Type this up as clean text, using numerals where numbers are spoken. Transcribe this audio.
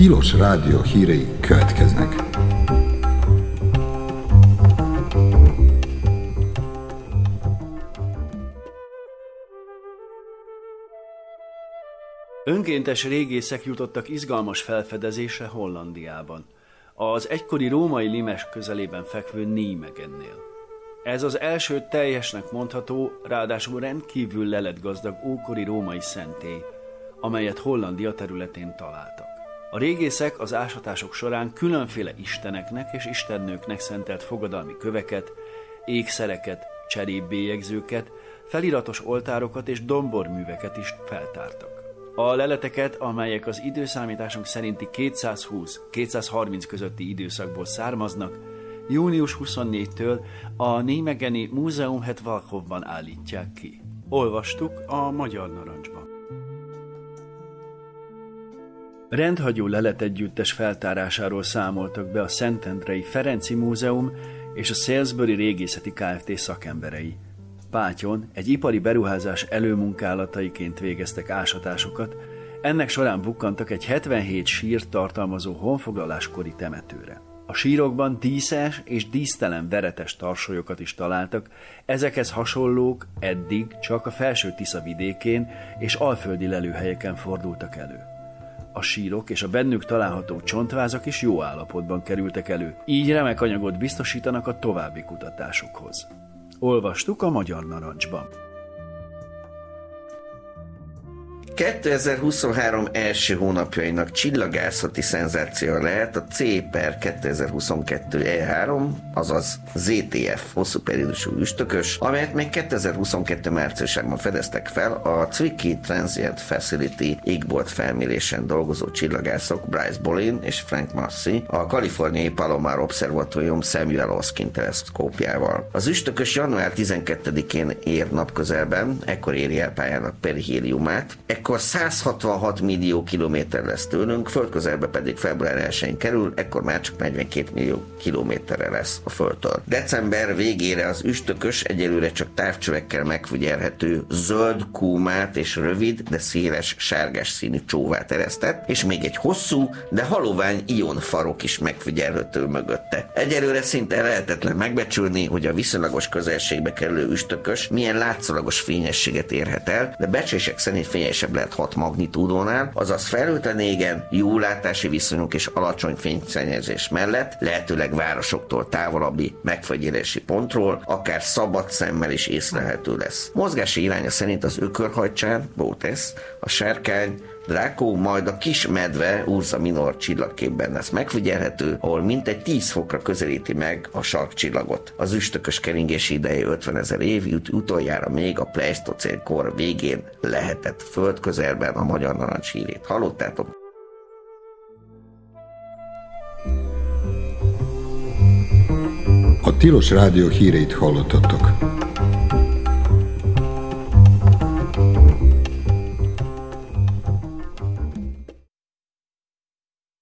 Tilos Rádió hírei következnek. Önkéntes régészek jutottak izgalmas felfedezésre Hollandiában, az egykori római Limes közelében fekvő Nijmegennél. Ez az első teljesnek mondható, ráadásul rendkívül leletgazdag ókori római szentély, amelyet Hollandia területén találtak. A régészek az ásatások során különféle isteneknek és istennőknek szentelt fogadalmi köveket, ékszereket, cserépbélyegzőket, feliratos oltárokat és domborműveket is feltártak. A leleteket, amelyek az időszámításunk szerinti 220-230 közötti időszakból származnak, június 24-től a Nijmegeni Múzeum het Walchhofban állítják ki. Olvastuk a Magyar Narancsban. Rendhagyó leletegyüttes feltárásáról számoltak be a Szentendrei Ferenci Múzeum és a Salisbury Régészeti Kft. Szakemberei. Pátyon egy ipari beruházás előmunkálataiként végeztek ásatásokat, ennek során bukkantak egy 77 sírt tartalmazó honfoglaláskori temetőre. A sírokban díszes és dísztelen veretes tarsolyokat is találtak, ezekhez hasonlók eddig csak a Felső Tisza vidékén és alföldi lelőhelyeken fordultak elő. A sírok és a bennük található csontvázak is jó állapotban kerültek elő, így remek anyagot biztosítanak a további kutatásokhoz. Olvastuk a Magyar Narancsban. 2023 első hónapjainak csillagászati szenzációja lehet a C/2022 E3, azaz ZTF hosszú periódusú üstökös, amelyet még 2022 márciusában fedeztek fel a Zwicky Transient Facility égbolt felmérésen dolgozó csillagászok Bryce Bolin és Frank Massey a kaliforniai Palomar Observatorium Samuel Oskin teleszkópjával. Az üstökös január 12-én ér napközelben, ekkor éri el pályának perihéliumát, ekkor 166 millió kilométer lesz tőlünk, földközelbe pedig február 1-én kerül, ekkor már csak 42 millió kilométerre lesz a Földtől. December végére az üstökös egyelőre csak távcsövekkel megfigyelhető zöld kúmát és rövid, de széles sárgás színű csóvát eresztett, és még egy hosszú, de halovány ionfarok is megfigyelhető mögötte. Egyelőre szinte lehetetlen megbecsülni, hogy a viszonylagos közelségbe kerülő üstökös milyen látszólagos fényességet érhet el, de becslések szerint fényesebb lehet 6 magnitúdónál, azaz felhőtlen égen, jó látási viszonyok és alacsony fényszennyezés mellett, lehetőleg városoktól távolabbi megfigyelési pontról, akár szabad szemmel is észlelhető lesz. Mozgási iránya szerint az ökörhajcsán, Bótesz, a sárkány, Draco, majd a kis medve Ursa Minor csillagképben lesz megfigyelhető, ahol mintegy 10 fokra közelíti meg a sarkcsillagot. Az üstökös keringési ideje 50 000 év, utoljára még a pleisztocén kor végén lehetett földközelben. A Magyar Narancs hírét hallottátok. A Tilos Rádió híreit hallottatok.